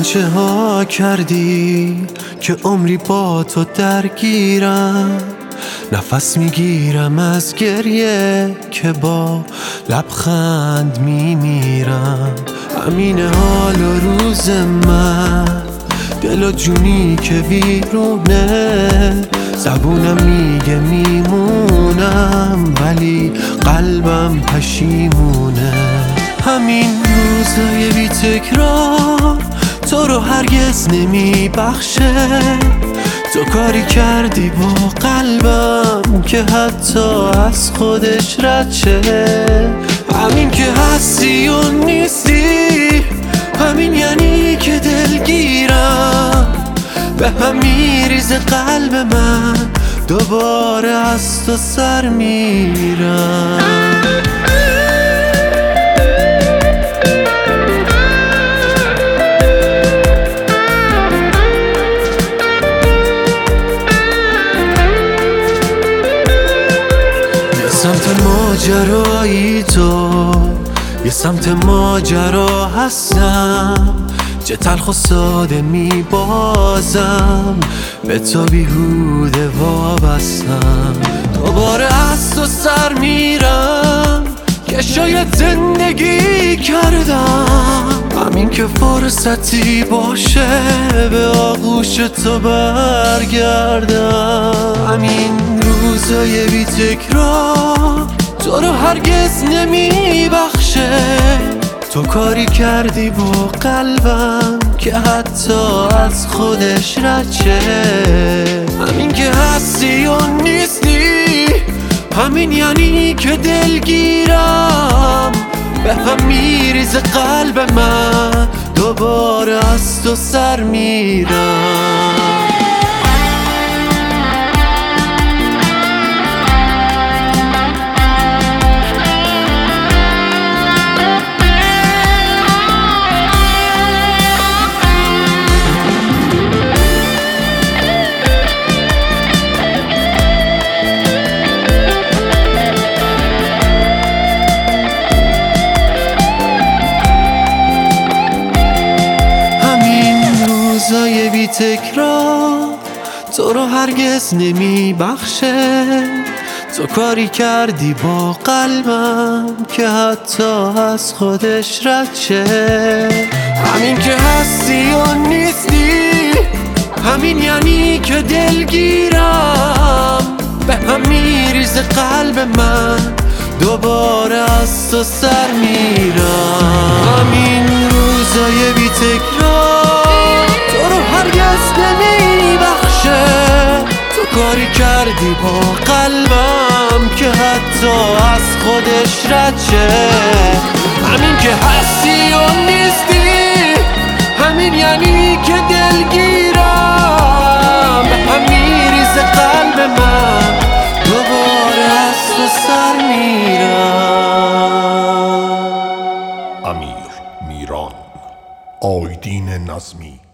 چه ها کردی که عمری با تو درگیرم، نفس میگیرم از گریه که با لبخند میمیرم. همین حال و روز من، دل و جونی که ویرونه، زبونم میگه میمونم ولی قلبم پشیمونه. همین روزای بی تکرار تو رو هرگز نمیبخشه، تو کاری کردی با قلبم که حتی از خودش رد شه. همین که هستی و نیستی، همین یعنی که دلگیرم، به هم میریزه قلب من، دوباره از تو سر میرم. سمت ماجرایی تو، یه سمت ماجرا هستم، چه تلخ و ساده میبازم، به تو بیهوده وابستم. دوباره از تو سر میرم که شاید زندگی کردم، همین که فرصتی باشه به آغوش تو برگردم. همین روزای بی تکرار تو رو هرگز نمیبخشه، تو کاری کردی با قلبم که حتی از خودش رد شه. همین که هستی و نیستی، همین یعنی که دلگیرم، به هم میریزه قلب من، دوباره از تو سر میرم. روزای بی تکرار تو رو هرگز نمیبخشه، تو کاری کردی با قلبم که حتی از خودش رد شه. همین که هستی و نیستی، همین یعنی که دلگیرم، به هم میریزه قلب من، دوباره از تو سر میرم. همین روزای بی تکرار تو رو هرگز نمیبخشه، تو کاری کردی با قلبم که حتی از خودش رد شه. همین که هستی و نیستی، همین یعنی که دلگیرم، به هم میریزه قلب من، دوباره از تو سر میرم. امیر میران، آیدین نظمی.